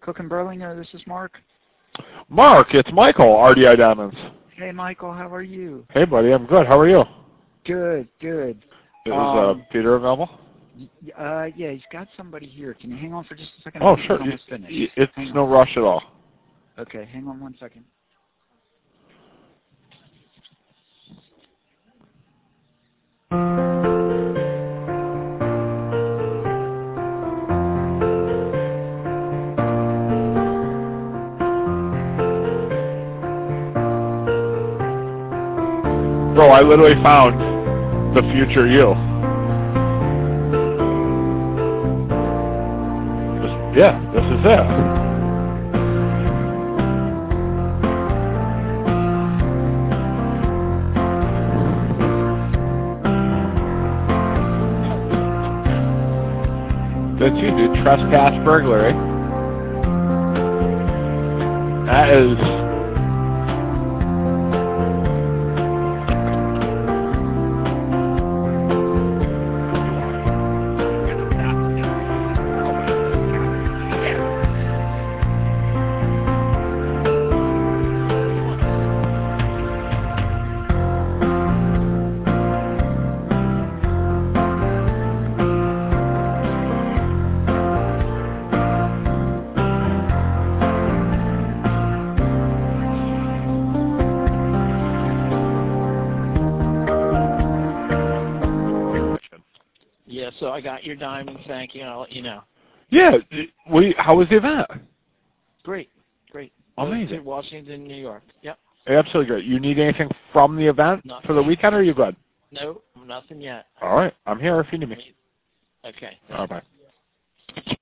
Cook and Burlingame, this is Mark. Mark, it's Michael, RDI Diamonds. Hey, Michael, how are you? Hey, buddy, I'm good. How are you? Good, good. Is Peter available? Yeah, he's got somebody here. Can you hang on for just a second? Oh, sure. It's no rush at all. Okay, hang on 1 second. Bro, I literally found the future you. This is it. That's you, dude. Trespass burglary. That is... Yeah, so I got your diamonds, thank you, and I'll let you know. Yeah, how was the event? Great, great. Amazing. Washington, New York. Yep. Absolutely great. You need anything from the event for the weekend, or are you good? No, nothing yet. All right, I'm here if you need me. Okay. All right, bye.